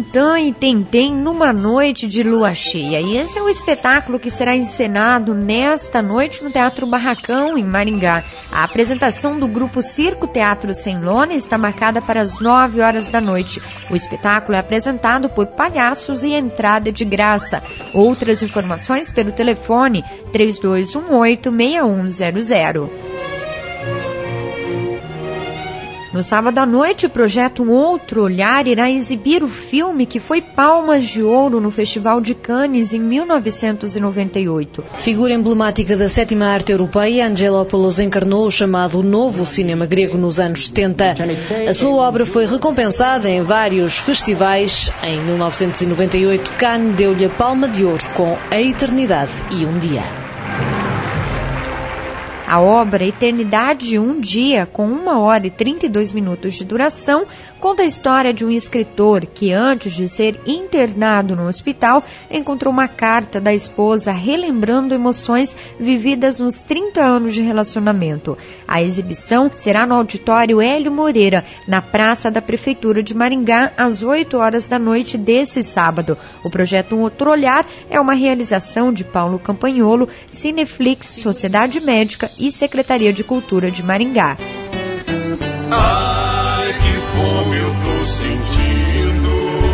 Tantã e Tentem numa noite de lua cheia. E esse é um espetáculo que será encenado nesta noite no Teatro Barracão, em Maringá. A apresentação do grupo Circo Teatro Sem Lona está marcada para as 9 horas da noite. O espetáculo é apresentado por palhaços e entrada de graça. Outras informações pelo telefone 3218-6100. No sábado à noite, o projeto Um Outro Olhar irá exibir o filme que foi Palmas de Ouro no Festival de Cannes em 1998. Figura emblemática da sétima arte europeia, Angelopoulos encarnou o chamado novo cinema grego nos anos 70. A sua obra foi recompensada em vários festivais. Em 1998, Cannes deu-lhe a Palma de Ouro com A Eternidade e um Dia. A obra Eternidade e um Dia, com 1 hora e 32 minutos de duração, conta a história de um escritor que, antes de ser internado no hospital, encontrou uma carta da esposa relembrando emoções vividas nos 30 anos de relacionamento. A exibição será no auditório Hélio Moreira, na Praça da Prefeitura de Maringá, às 8 horas da noite desse sábado. O projeto Um Outro Olhar é uma realização de Paulo Campagnolo, Cineflix, Sociedade Médica e Secretaria de Cultura de Maringá. Ai, que fome eu tô sentindo,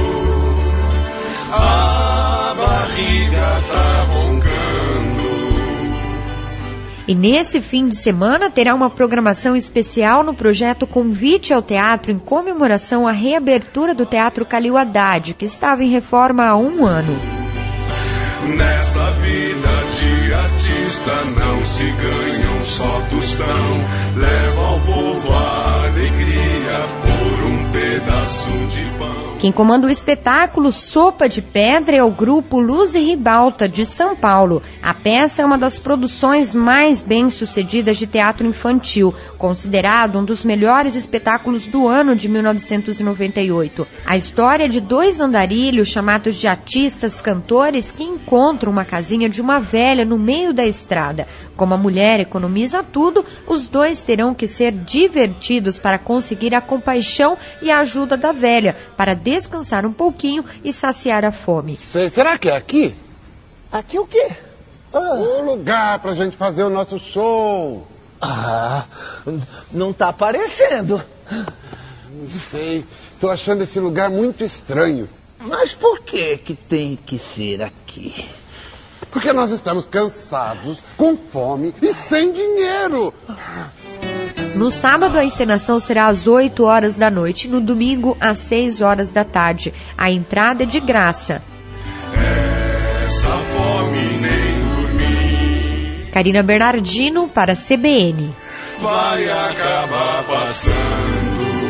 a barriga tá roncando. E nesse fim de semana terá uma programação especial no projeto Convite ao Teatro em comemoração à reabertura do Teatro Calil Haddad, que estava em reforma há 1 ano. Nessa vida de artista não se ganham só tostão, leva ao povo a alegria por um pedaço de pão. Quem comanda o espetáculo Sopa de Pedra é o grupo Luz e Ribalta, de São Paulo. A peça é uma das produções mais bem-sucedidas de teatro infantil, considerado um dos melhores espetáculos do ano de 1998. A história é de 2 andarilhos chamados de artistas cantores que encontram uma casinha de uma velha no meio da estrada. Como a mulher economiza tudo, os 2 terão que ser divertidos para conseguir a compaixão e a ajuda da velha, para descansar um pouquinho e saciar a fome. Será que é aqui? Aqui o quê? O lugar pra gente fazer o nosso show. Não tá aparecendo. Não sei, tô achando esse lugar muito estranho. Mas por que tem que ser aqui? Porque nós estamos cansados, com fome e sem dinheiro. No sábado, a encenação será às 8 horas da noite, no domingo, às 6 horas da tarde. A entrada é de graça. Essa fome nem dormir. Karina Bernardino, para a CBN. Vai acabar passando.